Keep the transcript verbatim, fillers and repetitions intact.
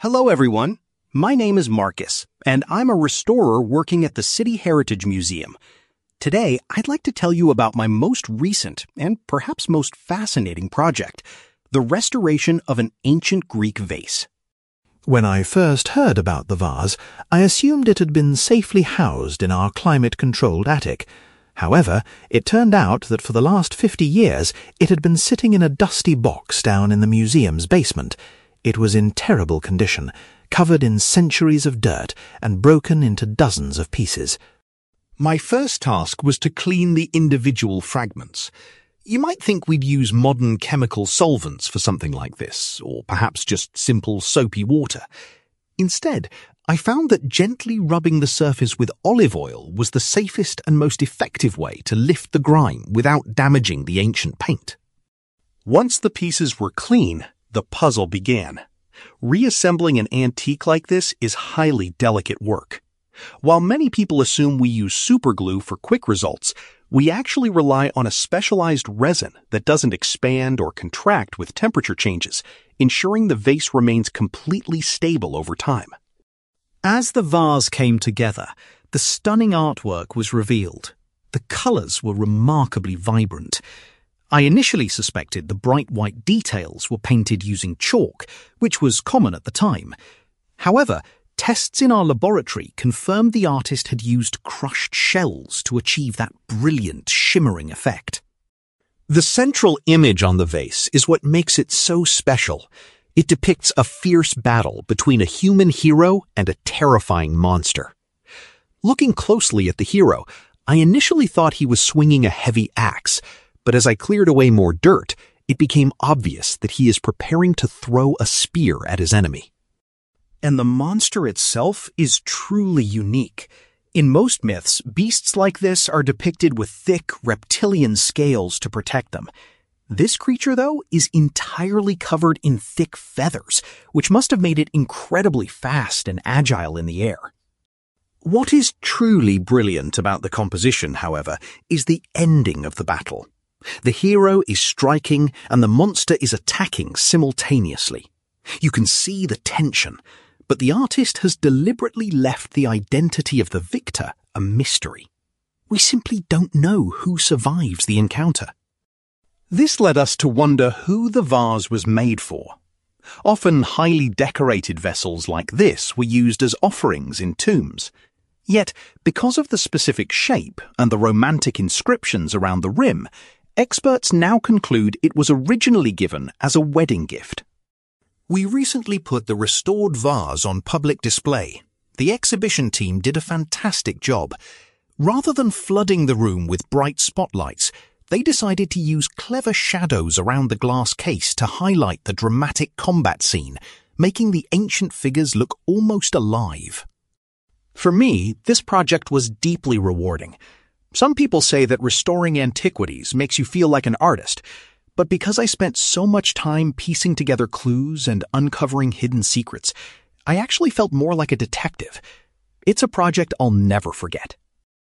Hello, everyone. My name is Marcus, and I'm a restorer working at the City Heritage Museum. Today, I'd like to tell you about my most recent and perhaps most fascinating project, the restoration of an ancient Greek vase. When I first heard about the vase, I assumed it had been safely housed in our climate-controlled attic. However, it turned out that for the last fifty years it had been sitting in a dusty box down in the museum's basement. It was in terrible condition, covered in centuries of dirt and broken into dozens of pieces. My first task was to clean the individual fragments. You might think we'd use modern chemical solvents for something like this, or perhaps just simple soapy water. Instead, I found that gently rubbing the surface with olive oil was the safest and most effective way to lift the grime without damaging the ancient paint. Once the pieces were clean, the puzzle began. Reassembling an antique like this is highly delicate work. While many people assume we use superglue for quick results, we actually rely on a specialized resin that doesn't expand or contract with temperature changes, ensuring the vase remains completely stable over time. As the vase came together, the stunning artwork was revealed. The colors were remarkably vibrant. I initially suspected the bright white details were painted using chalk, which was common at the time. However, tests in our laboratory confirmed the artist had used crushed shells to achieve that brilliant, shimmering effect. The central image on the vase is what makes it so special. It depicts a fierce battle between a human hero and a terrifying monster. Looking closely at the hero, I initially thought he was swinging a heavy axe, but as I cleared away more dirt, it became obvious that he is preparing to throw a spear at his enemy. And the monster itself is truly unique. In most myths, beasts like this are depicted with thick, reptilian scales to protect them. This creature, though, is entirely covered in thick feathers, which must have made it incredibly fast and agile in the air. What is truly brilliant about the composition, however, is the ending of the battle. The hero is striking and the monster is attacking simultaneously. You can see the tension, but the artist has deliberately left the identity of the victor a mystery. We simply don't know who survives the encounter. This led us to wonder who the vase was made for. Often highly decorated vessels like this were used as offerings in tombs. Yet, because of the specific shape and the romantic inscriptions around the rim, experts now conclude it was originally given as a wedding gift. We recently put the restored vase on public display. The exhibition team did a fantastic job. Rather than flooding the room with bright spotlights, they decided to use clever shadows around the glass case to highlight the dramatic combat scene, making the ancient figures look almost alive. For me, this project was deeply rewarding. Some people say that restoring antiquities makes you feel like an artist, but because I spent so much time piecing together clues and uncovering hidden secrets, I actually felt more like a detective. It's a project I'll never forget.